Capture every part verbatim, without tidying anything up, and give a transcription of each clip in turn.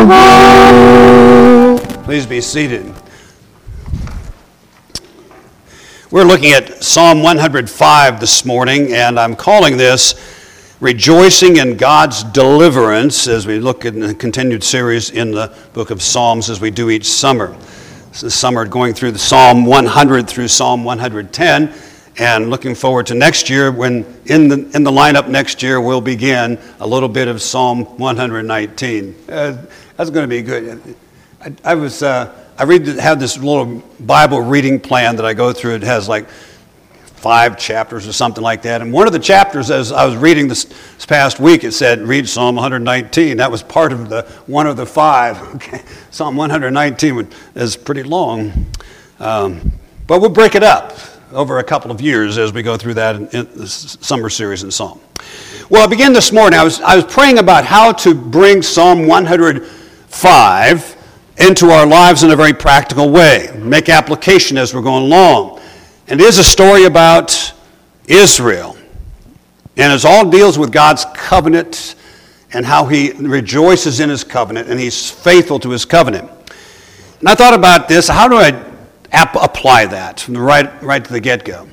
Please be seated. We're looking at Psalm one hundred five this morning, and I'm calling this Rejoicing in God's Deliverance as we look at the continued series in the book of Psalms as we do each summer. This summer going through the Psalm one hundred through Psalm one hundred ten, and looking forward to next year when in the in the lineup next year we'll begin a little bit of Psalm one hundred nineteen. Uh, that's going to be good. I, I was uh, I read have this little Bible reading plan that I go through. It has like five chapters or something like that. And one of the chapters, as I was reading this, this past week, it said read Psalm one hundred nineteen. That was part of the one of the five. Okay, Psalm one hundred nineteen is pretty long, um, but we'll break it up over a couple of years as we go through that in, in the summer series in Psalm. Well, I began this morning. I was I was praying about how to bring Psalm one hundred five into our lives in a very practical way, make application as we're going along. And it is a story about Israel, and it all deals with God's covenant and how he rejoices in his covenant and he's faithful to his covenant. And I thought about this: how do I ap- apply that from the right right to the get-go?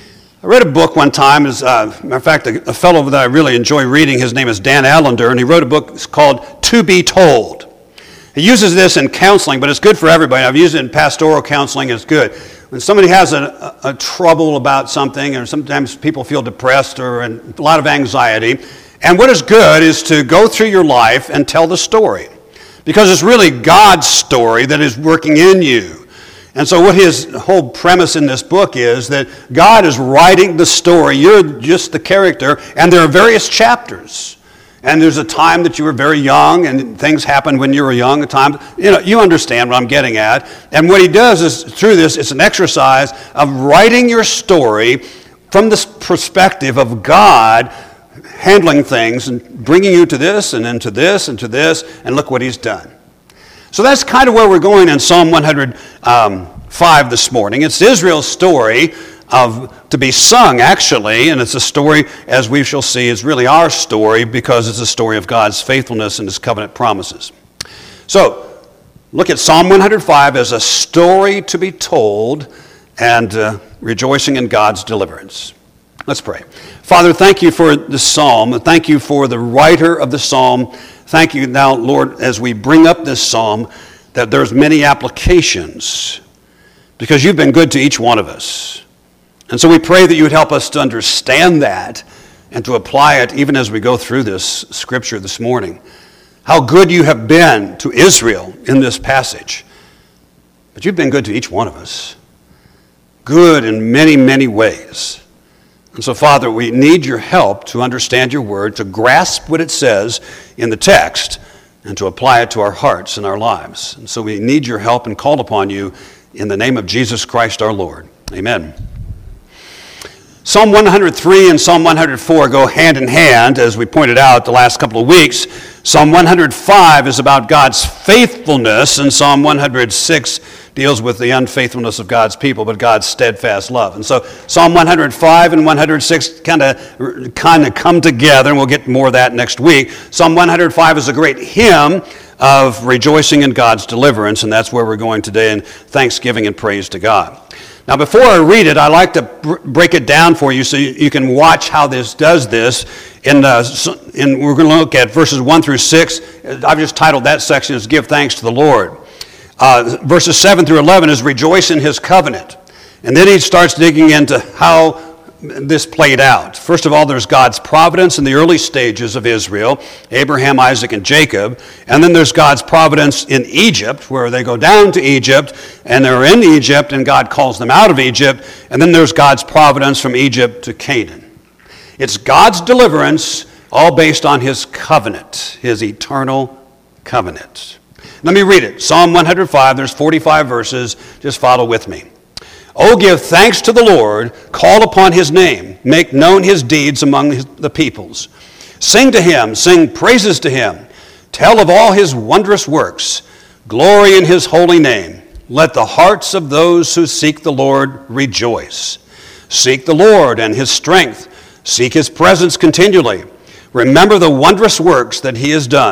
I read a book one time. As uh, matter of fact, a, a fellow that I really enjoy reading, his name is Dan Allender, and he wrote a book called To Be Told. He uses this in counseling, but it's good for everybody. I've used it in pastoral counseling. It's good. When somebody has a, a, a trouble about something, or sometimes people feel depressed or in a lot of anxiety, and what is good is to go through your life and tell the story, because it's really God's story that is working in you. And so what his whole premise in this book is that God is writing the story. You're just the character, and there are various chapters. And there's a time that you were very young, and things happened when you were young. A time, you know, you understand what I'm getting at. And what he does is, through this, it's an exercise of writing your story from this perspective of God handling things and bringing you to this and into this and to this, and look what he's done. So that's kind of where we're going in Psalm one hundred five this morning. It's Israel's story of to be sung, actually, and it's a story, as we shall see, is really our story because it's a story of God's faithfulness and his covenant promises. So, look at Psalm one hundred five as a story to be told and uh, rejoicing in God's deliverance. Let's pray. Father, thank you for the psalm. Thank you for the writer of the psalm. Thank you now, Lord, as we bring up this psalm, that there's many applications because you've been good to each one of us. And so we pray that you would help us to understand that and to apply it even as we go through this scripture this morning. How good you have been to Israel in this passage. But you've been good to each one of us. Good in many, many ways. And so, Father, we need your help to understand your word, to grasp what it says in the text, and to apply it to our hearts and our lives. And so we need your help and call upon you in the name of Jesus Christ our Lord. Amen. Psalm one hundred three and Psalm one hundred four go hand in hand, as we pointed out the last couple of weeks. Psalm one hundred five is about God's faithfulness, and Psalm one hundred six deals with the unfaithfulness of God's people, but God's steadfast love. And so Psalm one hundred five and one hundred six kind of kind of come together, and we'll get more of that next week. Psalm one hundred five is a great hymn of rejoicing in God's deliverance, and that's where we're going today in thanksgiving and praise to God. Now, before I read it, I like to br- break it down for you so you, you can watch how this does this. In, uh, in, we're going to look at verses one through six. I've just titled that section as Give Thanks to the Lord. Uh, verses seven through eleven is Rejoice in his covenant. And then he starts digging into how this played out. First of all, there's God's providence in the early stages of Israel, Abraham, Isaac, and Jacob. And then there's God's providence in Egypt, where they go down to Egypt, and they're in Egypt, and God calls them out of Egypt. And then there's God's providence from Egypt to Canaan. It's God's deliverance, all based on his covenant, his eternal covenant. Let me read it. Psalm one hundred five, there's forty-five verses. Just follow with me. Oh, give thanks to the Lord, call upon his name, make known his deeds among his, the peoples. Sing to him, sing praises to him, tell of all his wondrous works, glory in his holy name. Let the hearts of those who seek the Lord rejoice. Seek the Lord and his strength, seek his presence continually. Remember the wondrous works that he has done,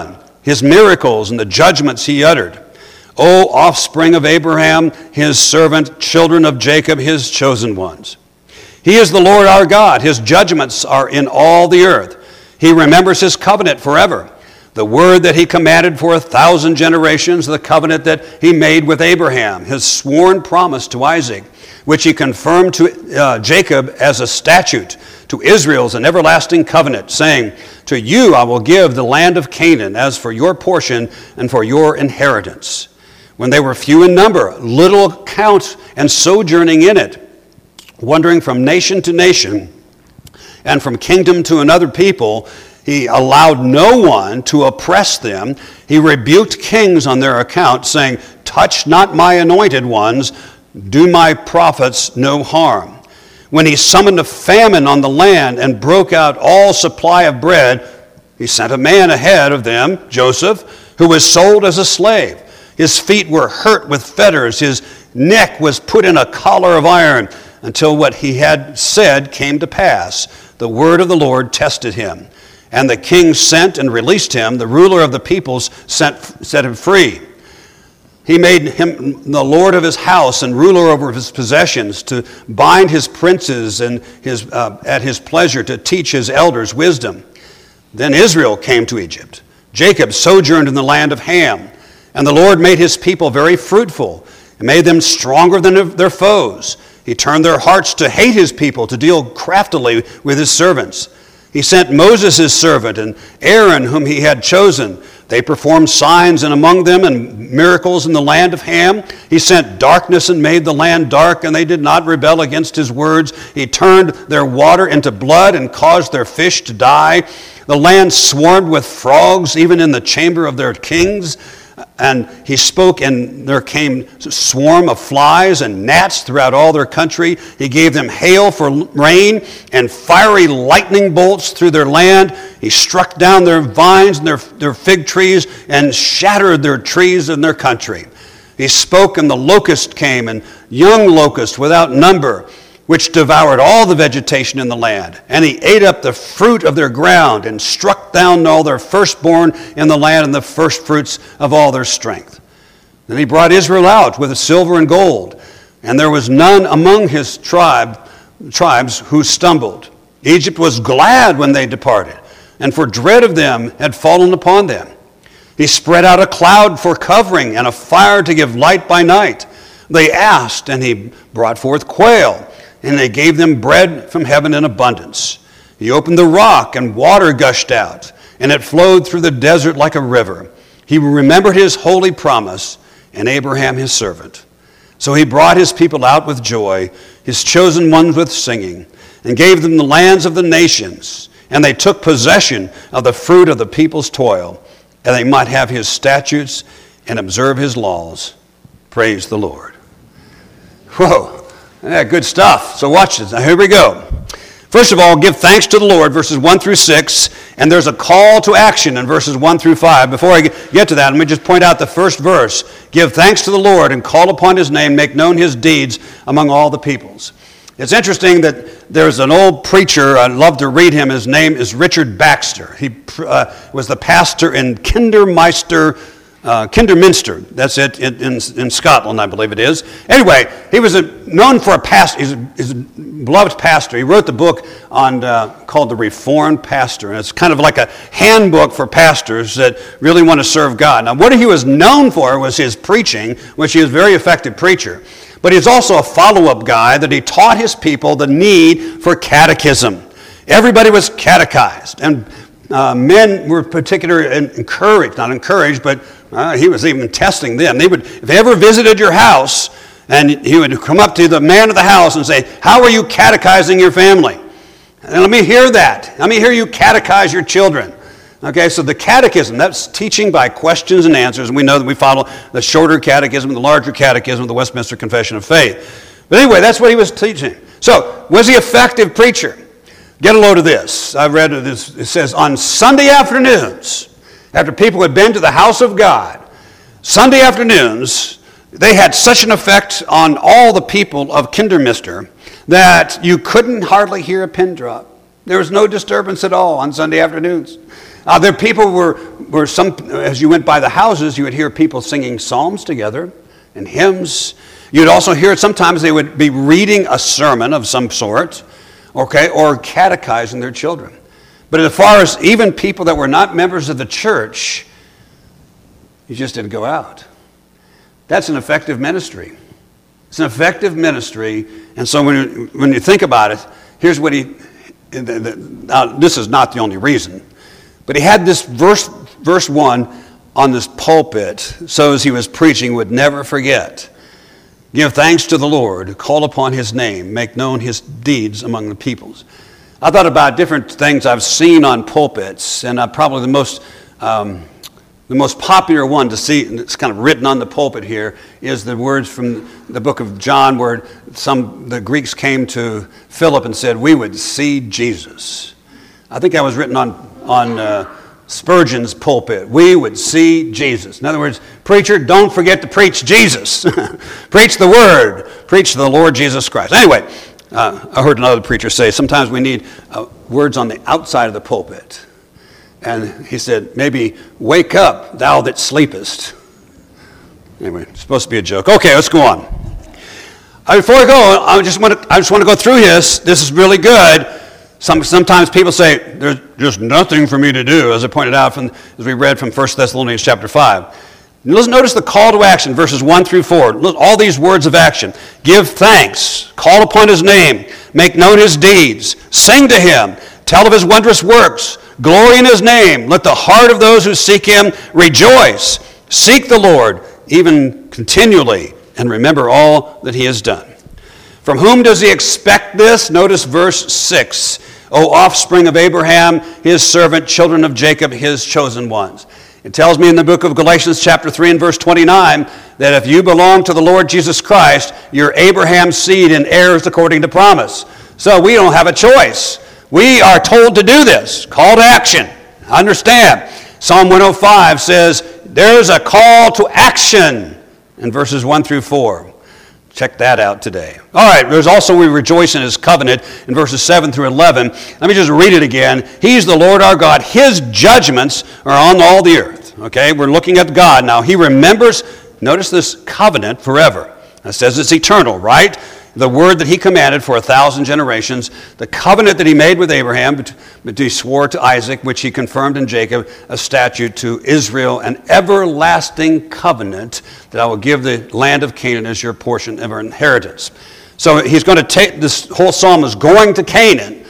his miracles and the judgments he uttered. O offspring of Abraham, his servant, children of Jacob, his chosen ones. He is the Lord our God. His judgments are in all the earth. He remembers his covenant forever. The word that he commanded for a thousand generations, the covenant that he made with Abraham, his sworn promise to Isaac, which he confirmed to uh, Jacob as a statute, to Israel as an everlasting covenant, saying, to you I will give the land of Canaan as for your portion and for your inheritance. When they were few in number, little count, and sojourning in it, wandering from nation to nation, and from kingdom to another people, he allowed no one to oppress them. He rebuked kings on their account, saying, touch not my anointed ones, do my prophets no harm. When he summoned a famine on the land and broke out all supply of bread, he sent a man ahead of them, Joseph, who was sold as a slave. His feet were hurt with fetters, his neck was put in a collar of iron, until what he had said came to pass. The word of the Lord tested him. And the king sent and released him. The ruler of the peoples sent, set him free. He made him the lord of his house and ruler over his possessions, to bind his princes and his, uh, at his pleasure, to teach his elders wisdom. Then Israel came to Egypt. Jacob sojourned in the land of Ham. And the Lord made his people very fruitful and made them stronger than their foes. He turned their hearts to hate his people, to deal craftily with his servants. He sent Moses his servant and Aaron whom he had chosen. They performed signs and among them and miracles in the land of Ham. He sent darkness and made the land dark, and they did not rebel against his words. He turned their water into blood and caused their fish to die. The land swarmed with frogs, even in the chamber of their kings. And he spoke, and there came a swarm of flies and gnats throughout all their country. He gave them hail for rain and fiery lightning bolts through their land. He struck down their vines and their, their fig trees and shattered their trees in their country. He spoke, and the locust came, and young locusts without number, which devoured all the vegetation in the land. And he ate up the fruit of their ground and struck down all their firstborn in the land and the firstfruits of all their strength. Then he brought Israel out with silver and gold, and there was none among his tribe, tribes who stumbled. Egypt was glad when they departed, and for dread of them had fallen upon them. He spread out a cloud for covering and a fire to give light by night. They asked, and he brought forth quail, and they gave them bread from heaven in abundance. He opened the rock, and water gushed out, and it flowed through the desert like a river. He remembered his holy promise, and Abraham his servant. So he brought his people out with joy, his chosen ones with singing, and gave them the lands of the nations. And they took possession of the fruit of the people's toil, and they might have his statutes and observe his laws. Praise the Lord. Whoa. Yeah, good stuff. So watch this. Now here we go. First of all, give thanks to the Lord, verses one through six, and there's a call to action in verses one through five. Before I get to that, let me just point out the first verse. Give thanks to the Lord and call upon his name, make known his deeds among all the peoples. It's interesting that there's an old preacher, I love to read him, his name is Richard Baxter. He uh, was the pastor in Kindermeister, Uh, Kinderminster, that's it, in, in, in Scotland, I believe it is. Anyway, he was a, known for a pastor, he's a, he's a beloved pastor. He wrote the book on uh, called The Reformed Pastor, and it's kind of like a handbook for pastors that really want to serve God. Now, what he was known for was his preaching, which he was a very effective preacher. But he's also a follow-up guy that he taught his people the need for catechism. Everybody was catechized, and uh, men were particularly encouraged, not encouraged, but Uh, he was even testing them. They would, if they ever visited your house, and he would come up to the man of the house and say, how are you catechizing your family? And let me hear that. Let me hear you catechize your children. Okay, so the catechism, that's teaching by questions and answers. And we know that we follow the shorter catechism, the larger catechism of the Westminster Confession of Faith. But anyway, that's what he was teaching. So, was he an effective preacher? Get a load of this. I read this. It says, on Sunday afternoons, after people had been to the house of God, Sunday afternoons, they had such an effect on all the people of Kinderminster that you couldn't hardly hear a pin drop. There was no disturbance at all on Sunday afternoons. Uh, there people were, were some, as you went by the houses, you would hear people singing psalms together and hymns. You'd also hear sometimes they would be reading a sermon of some sort, okay, or catechizing their children. But as far as even people that were not members of the church, you just didn't go out. That's an effective ministry. It's an effective ministry. And so when you, when you think about it, here's what he, now this is not the only reason, but he had this verse, verse one on this pulpit, so as he was preaching, would never forget. Give thanks to the Lord, call upon his name, make known his deeds among the peoples. I thought about different things I've seen on pulpits, and uh, probably the most um, the most popular one to see, and it's kind of written on the pulpit here, is the words from the book of John, where some the Greeks came to Philip and said, "We would see Jesus." I think that was written on on uh, Spurgeon's pulpit. We would see Jesus. In other words, preacher, don't forget to preach Jesus. Preach the word. Preach the Lord Jesus Christ. Anyway. Uh, I heard another preacher say, sometimes we need uh, words on the outside of the pulpit. And he said, maybe, wake up, thou that sleepest. Anyway, it's supposed to be a joke. Okay, let's go on. Uh, before I go, I just want to I just want to go through this. This is really good. Some, sometimes people say, there's just nothing for me to do, as I pointed out, from, as we read from First Thessalonians chapter five. Notice the call to action, verses one through four. All these words of action. Give thanks, call upon his name, make known his deeds, sing to him, tell of his wondrous works, glory in his name. Let the heart of those who seek him rejoice. Seek the Lord, even continually, and remember all that he has done. From whom does he expect this? Notice verse six. O offspring of Abraham, his servant, children of Jacob, his chosen ones. It tells me in the book of Galatians chapter three and verse twenty-nine that if you belong to the Lord Jesus Christ, you're Abraham's seed and heirs according to promise. So we don't have a choice. We are told to do this. Call to action. Understand. Psalm one oh five says there's a call to action in verses one through four. Check that out today. All right, there's also we rejoice in his covenant in verses seven through eleven. Let me just read it again. He's the Lord our God. His judgments are on all the earth. Okay, we're looking at God. Now, he remembers, notice this, covenant forever. It says it's eternal, right? The word that he commanded for a thousand generations, the covenant that he made with Abraham, but he swore to Isaac, which he confirmed in Jacob, a statute to Israel, an everlasting covenant that I will give the land of Canaan as your portion of our inheritance. So he's going to take, this whole psalm is going to Canaan.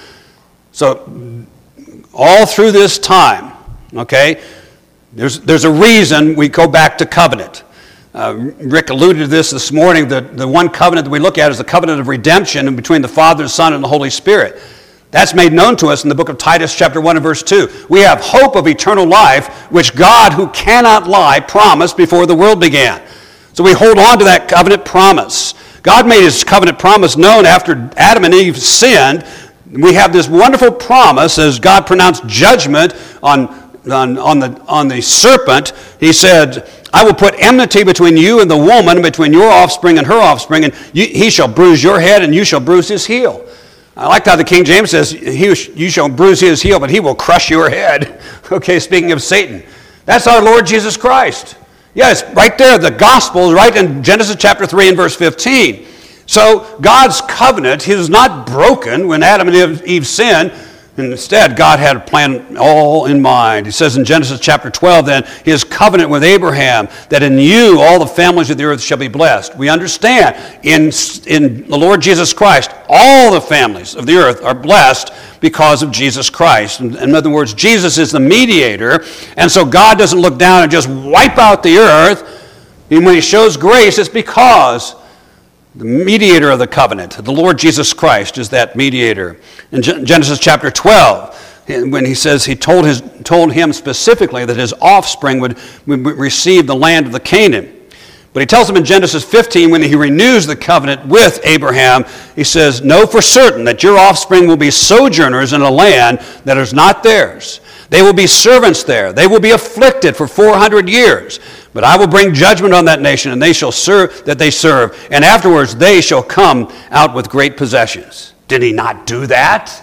So all through this time, okay, there's, there's a reason we go back to covenant. Uh, Rick alluded to this this morning. The, the one covenant that we look at is the covenant of redemption between the Father, the Son, and the Holy Spirit. That's made known to us in the book of Titus chapter one and verse two. We have hope of eternal life, which God, who cannot lie, promised before the world began. So we hold on to that covenant promise. God made his covenant promise known after Adam and Eve sinned. We have this wonderful promise as God pronounced judgment on, on, on, the, on the serpent. He said, I will put enmity between you and the woman, between your offspring and her offspring, and you, he shall bruise your head and you shall bruise his heel. I like how the King James says, he, you shall bruise his heel, but he will crush your head. Okay, speaking of Satan. That's our Lord Jesus Christ. Yes, right there, the gospel is right in Genesis chapter three and verse fifteen. So God's covenant, he was not broken when Adam and Eve sinned. Instead, God had a plan all in mind. He says in Genesis chapter twelve, then, his covenant with Abraham, that in you all the families of the earth shall be blessed. We understand in, in the Lord Jesus Christ, all the families of the earth are blessed because of Jesus Christ. In, in other words, Jesus is the mediator, and so God doesn't look down and just wipe out the earth. And when he shows grace, it's because the mediator of the covenant, the Lord Jesus Christ, is that mediator. In Genesis chapter twelve, when he says he told his told him specifically that his offspring would, would receive the land of the Canaan. But he tells him in Genesis fifteen, when he renews the covenant with Abraham, he says, know for certain that your offspring will be sojourners in a land that is not theirs. They will be servants there. They will be afflicted for four hundred years. But I will bring judgment on that nation, and they shall serve that they serve. And afterwards they shall come out with great possessions. Did he not do that?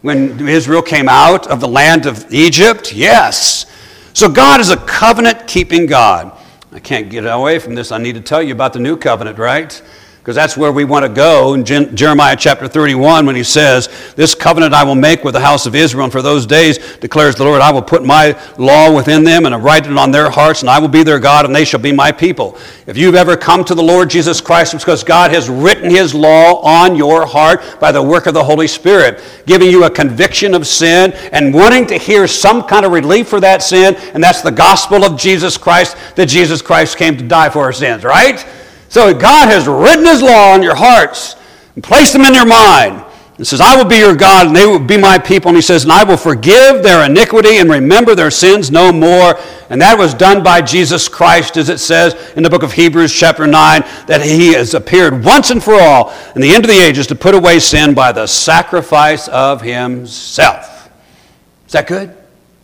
when Israel came out of the land of Egypt? Yes. So God is a covenant-keeping God. I can't get away from this. I need to tell you about the new covenant, right? Because that's where we want to go in Jeremiah chapter thirty-one when he says, this covenant I will make with the house of Israel, and for those days, declares the Lord, I will put my law within them and write it on their hearts, and I will be their God, and they shall be my people. If you've ever come to the Lord Jesus Christ, it's because God has written his law on your heart by the work of the Holy Spirit, giving you a conviction of sin and wanting to hear some kind of relief for that sin, and that's the gospel of Jesus Christ, that Jesus Christ came to die for our sins, right? So God has written his law on your hearts and placed them in your mind. It says, I will be your God and they will be my people. And he says, and I will forgive their iniquity and remember their sins no more. And that was done by Jesus Christ, as it says in the book of Hebrews chapter nine, that he has appeared once and for all in the end of the ages to put away sin by the sacrifice of himself. Is that good?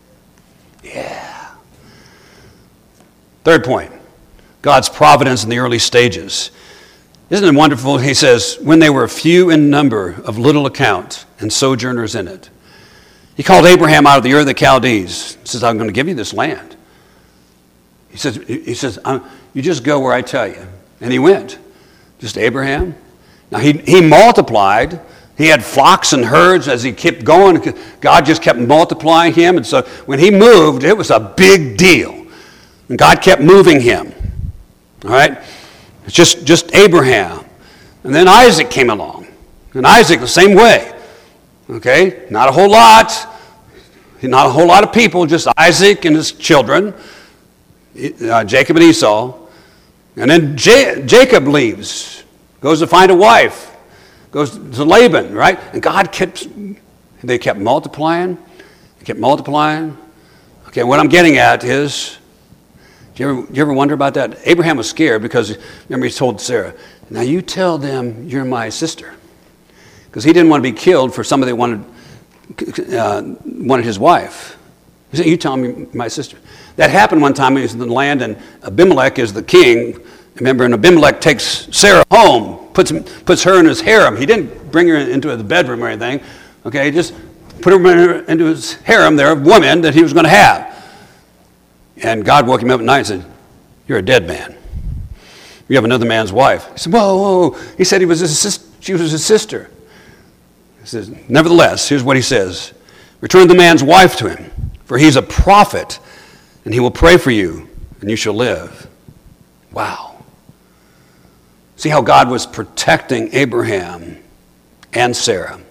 Yeah. Third point. God's providence in the early stages. Isn't it wonderful? He says, when they were few in number, of little account, and sojourners in it. He called Abraham out of the Ur of the Chaldees. He says, I'm going to give you this land. He says, he says you just go where I tell you. And he went. Just Abraham. Now, he, he multiplied. He had flocks and herds as he kept going. God just kept multiplying him. And so when he moved, it was a big deal. And God kept moving him. All right? It's just, just Abraham. And then Isaac came along. And Isaac the same way. Okay? Not a whole lot. Not a whole lot of people, just Isaac and his children. Uh, Jacob and Esau. And then J- Jacob leaves. Goes to find a wife. Goes to Laban, right? And God kept, they kept multiplying. They kept multiplying. Okay, what I'm getting at is, Do you, ever, do you ever wonder about that? Abraham was scared because, remember, he told Sarah, now you tell them you're my sister. Because he didn't want to be killed for somebody that wanted, uh, wanted his wife. He said, you tell them you're my sister. That happened one time. He was in the land, and Abimelech is the king. Remember, and Abimelech takes Sarah home, puts, puts her in his harem. He didn't bring her into the bedroom or anything. Okay, he just put her into his harem there of women that he was going to have. And God woke him up at night and said, you're a dead man. You have another man's wife. He said, whoa, whoa, whoa. He said he was his sis- she was his sister. He says, nevertheless, here's what he says. Return the man's wife to him, for he's a prophet, and he will pray for you, and you shall live. Wow. See how God was protecting Abraham and Sarah.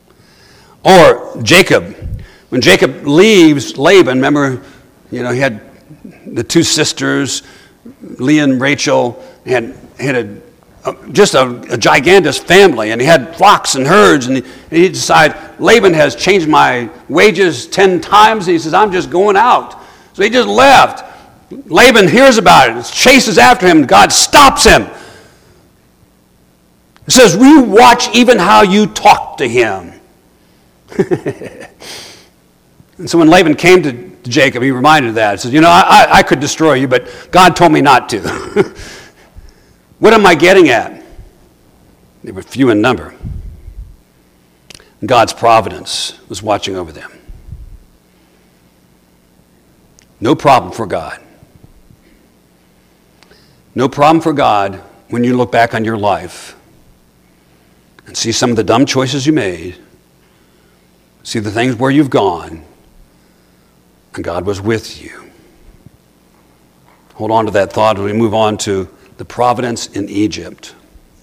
Or Jacob. When Jacob leaves Laban, remember, you know, he had the two sisters, Leah and Rachel, had, had a, a, just a, a gigantic family, and he had flocks and herds, and he, and he decided, Laban has changed my wages ten times, and he says, I'm just going out. So he just left. Laban hears about it, chases after him, and God stops him. He says, we watch even how you talk to him. And so when Laban came to Jacob, he reminded of that. He says, you know, I, I could destroy you, but God told me not to. What am I getting at? They were few in number. And God's providence was watching over them. No problem for God. No problem for God when you look back on your life and see some of the dumb choices you made, see the things where you've gone, and God was with you. Hold on to that thought as we move on to the providence in Egypt.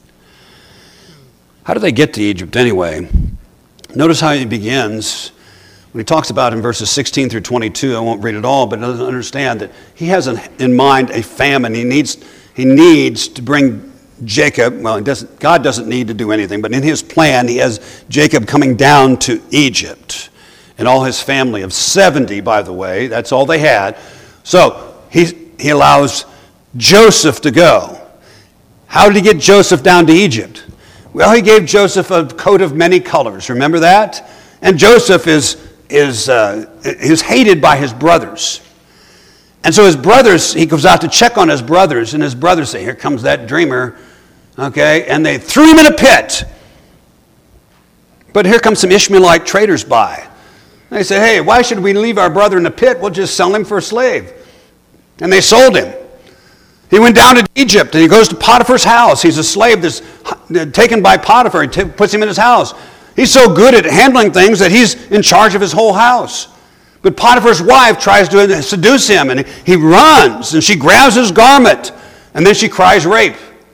How do they get to Egypt anyway? Notice how he begins when he talks about in verses sixteen through twenty-two. I won't read it all, but understand that he has in mind a famine. He needs, he needs to bring Jacob, well, he doesn't, God doesn't need to do anything, but in his plan, he has Jacob coming down to Egypt. And all his family of seventy, by the way, that's all they had. So he, he allows Joseph to go. How did he get Joseph down to Egypt? Well, he gave Joseph a coat of many colors. Remember that? And Joseph is, is, uh, is hated by his brothers. And so his brothers, he goes out to check on his brothers, and his brothers say, here comes that dreamer. Okay, and they threw him in a pit. But here come some Ishmaelite traders by. They say, hey, why should we leave our brother in the pit? We'll just sell him for a slave. And they sold him. He went down to Egypt, and he goes to Potiphar's house. He's a slave that's taken by Potiphar. He t- puts him in his house. He's so good at handling things that he's in charge of his whole house. But Potiphar's wife tries to seduce him, and he runs, and she grabs his garment, and then she cries rape.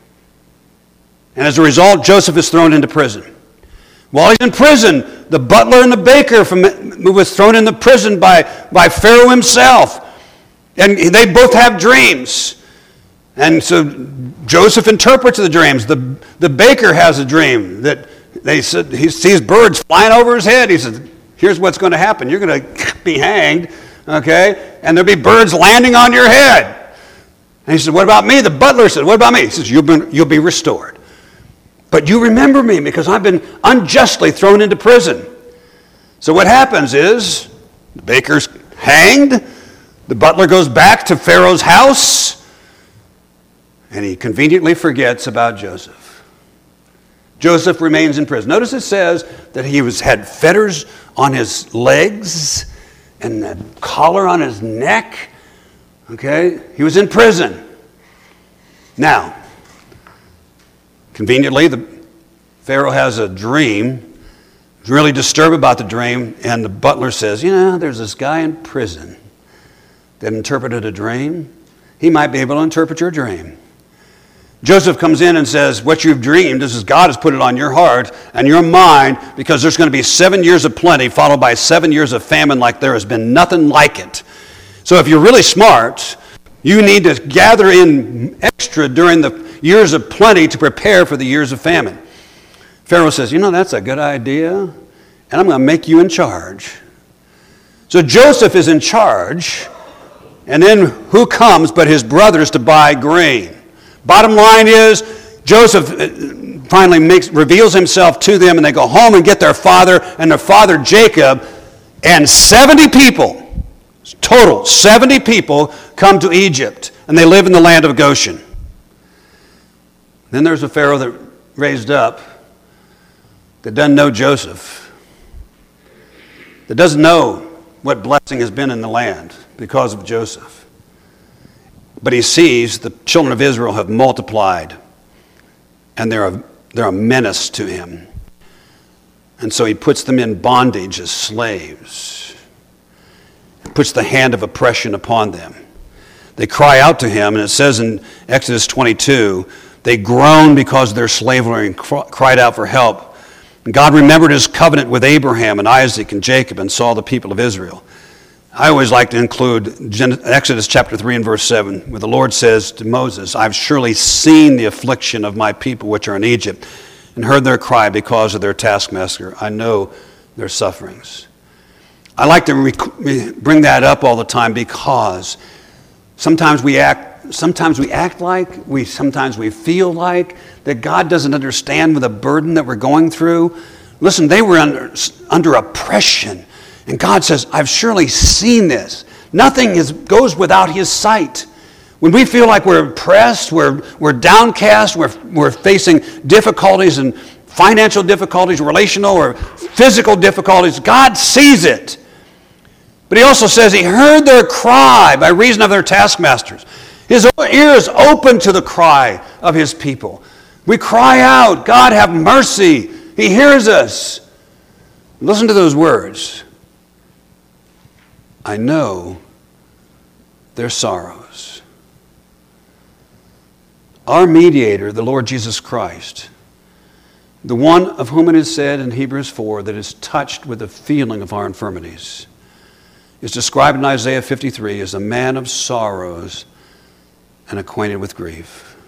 And as a result, Joseph is thrown into prison. While he's in prison, the butler and the baker from, was thrown into prison by, by Pharaoh himself. And they both have dreams. And so Joseph interprets the dreams. The, the baker has a dream that they said he sees birds flying over his head. He says, here's what's going to happen. You're going to be hanged, okay? And there'll be birds landing on your head. And he said, what about me? The butler said, what about me? He says, you'll be, you'll be restored. But you remember me because I've been unjustly thrown into prison. So what happens is the baker's hanged. The butler goes back to Pharaoh's house. And he conveniently forgets about Joseph. Joseph remains in prison. Notice it says that he was had fetters on his legs and a collar on his neck. Okay? He was in prison. Now, conveniently, the Pharaoh has a dream. He's really disturbed about the dream, and the butler says, you know, there's this guy in prison that interpreted a dream. He might be able to interpret your dream. Joseph comes in and says, what you've dreamed, this is God has put it on your heart and your mind because there's going to be seven years of plenty followed by seven years of famine like there has been nothing like it. So if you're really smart, you need to gather in extra during the years of plenty to prepare for the years of famine. Pharaoh says, you know, that's a good idea, and I'm going to make you in charge. So Joseph is in charge, and then who comes but his brothers to buy grain? Bottom line is, Joseph finally makes, reveals himself to them, and they go home and get their father and their father Jacob, and seventy people, total seventy people, come to Egypt, and they live in the land of Goshen. Then there's a Pharaoh that raised up that doesn't know Joseph, that doesn't know what blessing has been in the land because of Joseph. But he sees the children of Israel have multiplied, and they're a, they're a menace to him. And so he puts them in bondage as slaves, puts the hand of oppression upon them. They cry out to him, and it says in Exodus twenty-two, they groaned because of their slavery and cried out for help. And God remembered his covenant with Abraham and Isaac and Jacob and saw the people of Israel. I always like to include Exodus chapter three and verse seven, where the Lord says to Moses, I've surely seen the affliction of my people which are in Egypt, and heard their cry because of their taskmaster. I know their sufferings. I like to re- bring that up all the time because sometimes we act, sometimes we act like, we sometimes we feel like that God doesn't understand with the burden that we're going through. Listen, they were under, under oppression. And God says, I've surely seen this. Nothing is, goes without his sight. When we feel like we're oppressed, we're, we're downcast, we're, we're facing difficulties and financial difficulties, relational or physical difficulties, God sees it. But he also says he heard their cry by reason of their taskmasters. His ears open to the cry of his people. We cry out, God have mercy. He hears us. Listen to those words. I know their sorrows. Our mediator, the Lord Jesus Christ, the one of whom it is said in Hebrews four that is touched with the feeling of our infirmities, is described in Isaiah fifty-three as a man of sorrows and acquainted with grief.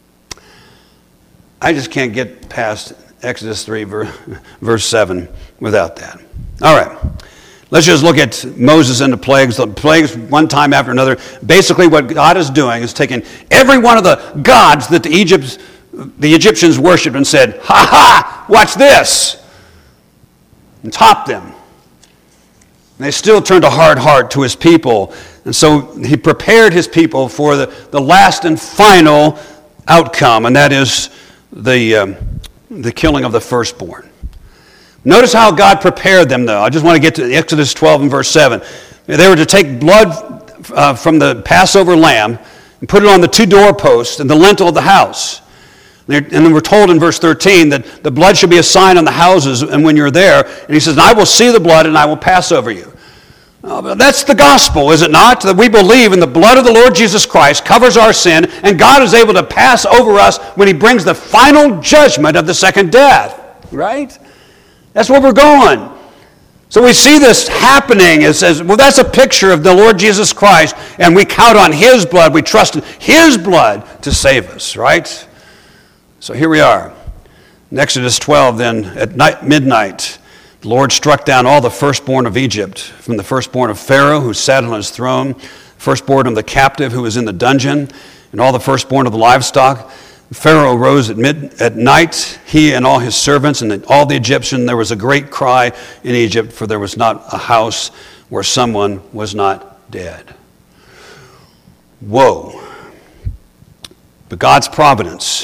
I just can't get past Exodus three, verse seven without that. All right. Let's just look at Moses and the plagues. The plagues, one time after another. Basically, what God is doing is taking every one of the gods that the, Egypt, the Egyptians worshipped and said, ha ha, watch this, and topped them. And they still turned a hard heart to his people. And so he prepared his people for the, the last and final outcome, and that is the, um, the killing of the firstborn. Notice how God prepared them, though. I just want to get to Exodus twelve and verse seven. They were to take blood uh, from the Passover lamb and put it on the two doorposts and the lintel of the house. And then we're told in verse thirteen that the blood should be a sign on the houses and when you're there. And he says, I will see the blood and I will pass over you. Uh, that's the gospel, is it not? That we believe in the blood of the Lord Jesus Christ covers our sin, and God is able to pass over us when he brings the final judgment of the second death. Right? That's where we're going. So we see this happening. It says, well, that's a picture of the Lord Jesus Christ, and we count on his blood. We trust in his blood to save us, right? So here we are. In Exodus twelve, then, at night, midnight, the Lord struck down all the firstborn of Egypt, from the firstborn of Pharaoh, who sat on his throne, firstborn of the captive who was in the dungeon, and all the firstborn of the livestock. Pharaoh rose at mid at night, he and all his servants and all the Egyptians. There was a great cry in Egypt, for there was not a house where someone was not dead. Whoa. But God's providence.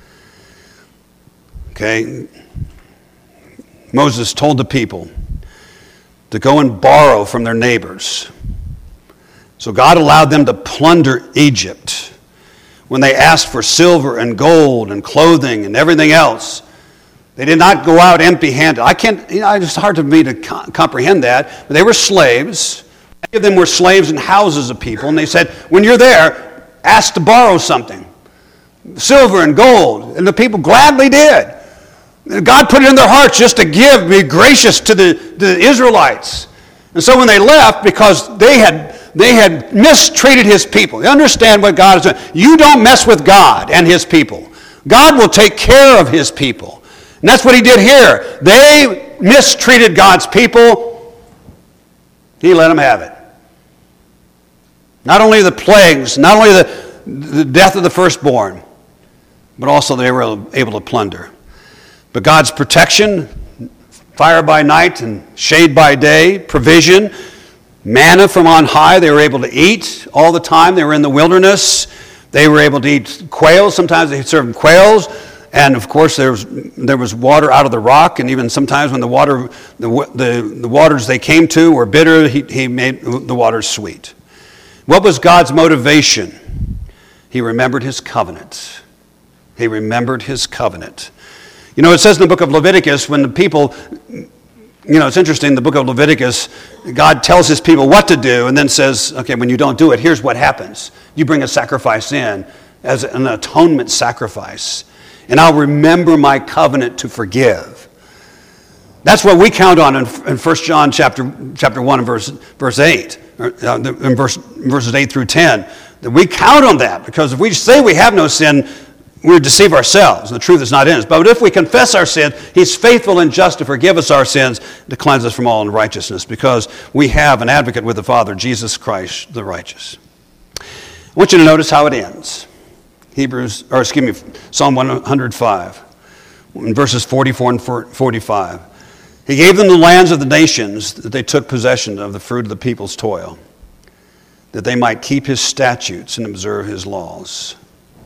Okay. Moses told the people to go and borrow from their neighbors. So God allowed them to plunder Egypt. When they asked for silver and gold and clothing and everything else, they did not go out empty-handed. I can't, you know, it's hard for me to co- comprehend that. But they were slaves. Many of them were slaves in houses of people. And they said, when you're there, ask to borrow something. Silver and gold. And the people gladly did. God put it in their hearts just to give, be gracious to the, the Israelites. And so when they left, because they had they had mistreated his people. You understand what God is doing. You don't mess with God and his people. God will take care of his people. And that's what he did here. They mistreated God's people. He let them have it. Not only the plagues, not only the, the death of the firstborn, but also they were able to plunder. But God's protection, fire by night and shade by day, provision, manna from on high, they were able to eat all the time. They were in the wilderness. They were able to eat quails. Sometimes they served quails. And of course, there was, there was water out of the rock. And even sometimes when the water, the, the, the waters they came to were bitter, he, he made the waters sweet. What was God's motivation? He remembered his covenant. He remembered his covenant. You know, it says in the book of Leviticus, when the people, you know, it's interesting, the book of Leviticus, God tells his people what to do and then says, okay, when you don't do it, here's what happens. You bring a sacrifice in as an atonement sacrifice, and I'll remember my covenant to forgive. That's what we count on in, in First John chapter chapter one and verse verse eight, or, uh, in verse verses eight through ten. That we count on that, because if we say we have no sin, we deceive ourselves. The truth is not in us. But if we confess our sin, he's faithful and just to forgive us our sins, to cleanse us from all unrighteousness, because we have an advocate with the Father, Jesus Christ, the righteous. I want you to notice how it ends. Hebrews, or excuse me, Psalm one hundred five, in verses forty-four and forty-five. He gave them the lands of the nations, that they took possession of the fruit of the people's toil, that they might keep his statutes and observe his laws.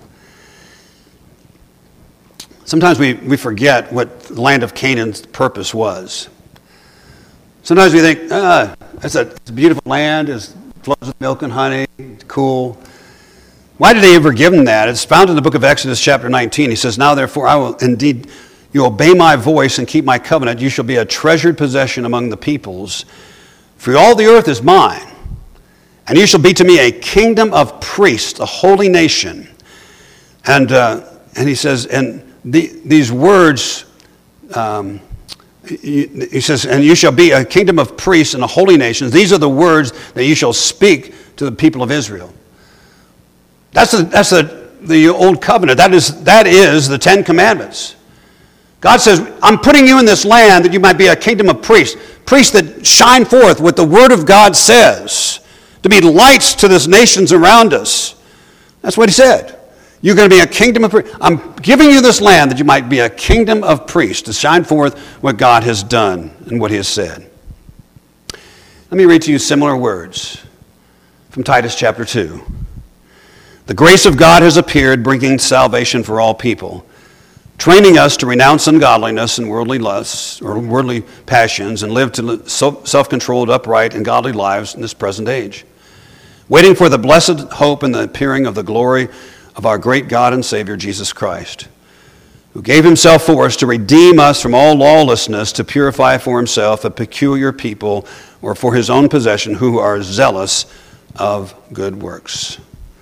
Sometimes we, we forget what the land of Canaan's purpose was. Sometimes we think, ah, it's a, it's a beautiful land, it flows with milk and honey, it's cool. Why did he ever give them that? It's found in the book of Exodus chapter nineteen. He says, now therefore I will indeed, you obey my voice and keep my covenant, you shall be a treasured possession among the peoples. For all the earth is mine, and you shall be to me a kingdom of priests, a holy nation. And uh, and he says, and The, these words, um, he, he says, and you shall be a kingdom of priests and a holy nation. These are the words that you shall speak to the people of Israel. That's the, that's the, the old covenant. That is, that is the Ten Commandments. God says, I'm putting you in this land that you might be a kingdom of priests, priests that shine forth what the Word of God says, to be lights to the nations around us. That's what he said. You're going to be a kingdom of priests. I'm giving you this land that you might be a kingdom of priests to shine forth what God has done and what he has said. Let me read to you similar words from Titus chapter two. The grace of God has appeared, bringing salvation for all people, training us to renounce ungodliness and worldly lusts or worldly passions and live to self-controlled, upright, and godly lives in this present age, waiting for the blessed hope and the appearing of the glory of our great God and Savior, Jesus Christ, who gave himself for us to redeem us from all lawlessness, to purify for himself a peculiar people, or for his own possession, who are zealous of good works.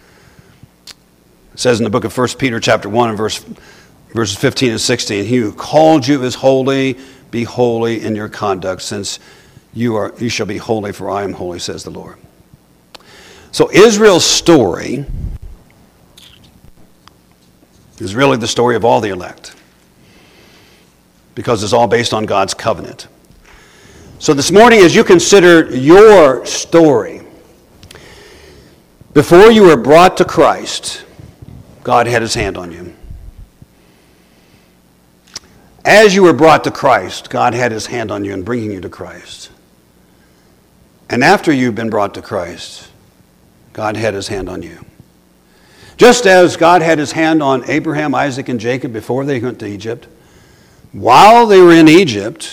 It says in the book of First Peter chapter one and verse, verses fifteen and sixteen, he who called you is holy, be holy in your conduct, since you are you shall be holy, for I am holy, says the Lord. So Israel's story is really the story of all the elect, because it's all based on God's covenant. So this morning, as you consider your story, before you were brought to Christ, God had his hand on you. As you were brought to Christ, God had his hand on you in bringing you to Christ. And after you've been brought to Christ, God had his hand on you. Just as God had his hand on Abraham, Isaac, and Jacob before they went to Egypt, while they were in Egypt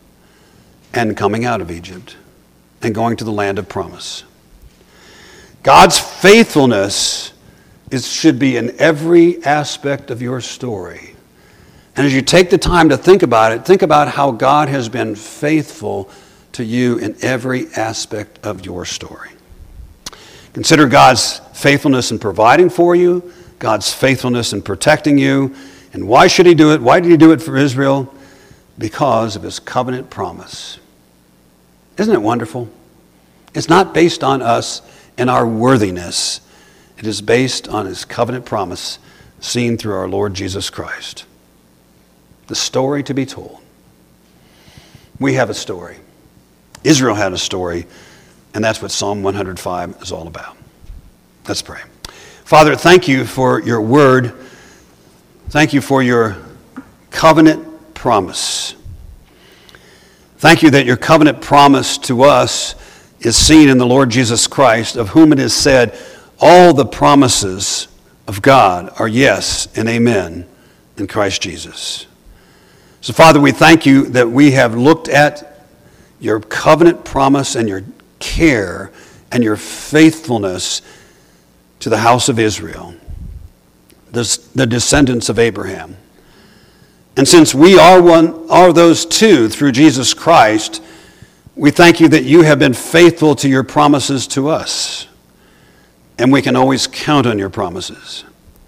and coming out of Egypt and going to the land of promise. God's faithfulness is, should be in every aspect of your story. And as you take the time to think about it, think about how God has been faithful to you in every aspect of your story. Consider God's faithfulness in providing for you, God's faithfulness in protecting you. And why should he do it? Why did he do it for Israel? Because of his covenant promise. Isn't it wonderful? It's not based on us and our worthiness. It is based on his covenant promise seen through our Lord Jesus Christ. The story to be told. We have a story. Israel had a story. And that's what Psalm one hundred five is all about. Let's pray. Father, thank you for your word. Thank you for your covenant promise. Thank you that your covenant promise to us is seen in the Lord Jesus Christ, of whom it is said, all the promises of God are yes and amen in Christ Jesus. So, Father, we thank you that we have looked at your covenant promise and your care and your faithfulness to the house of Israel, the, the descendants of Abraham. And since we are one, are those two through Jesus Christ, we thank you that you have been faithful to your promises to us, and we can always count on your promises.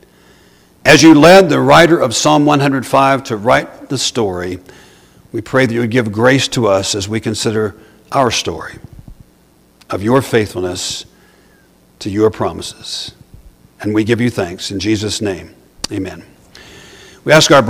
As you led the writer of Psalm one hundred five to write the story, we pray that you would give grace to us as we consider our story of your faithfulness to your promises. And we give you thanks in Jesus' name. Amen. We ask our